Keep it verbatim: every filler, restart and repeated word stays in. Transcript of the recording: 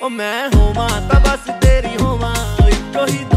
ओ मैं होवां तां बस तेरी होवां, इक्को ही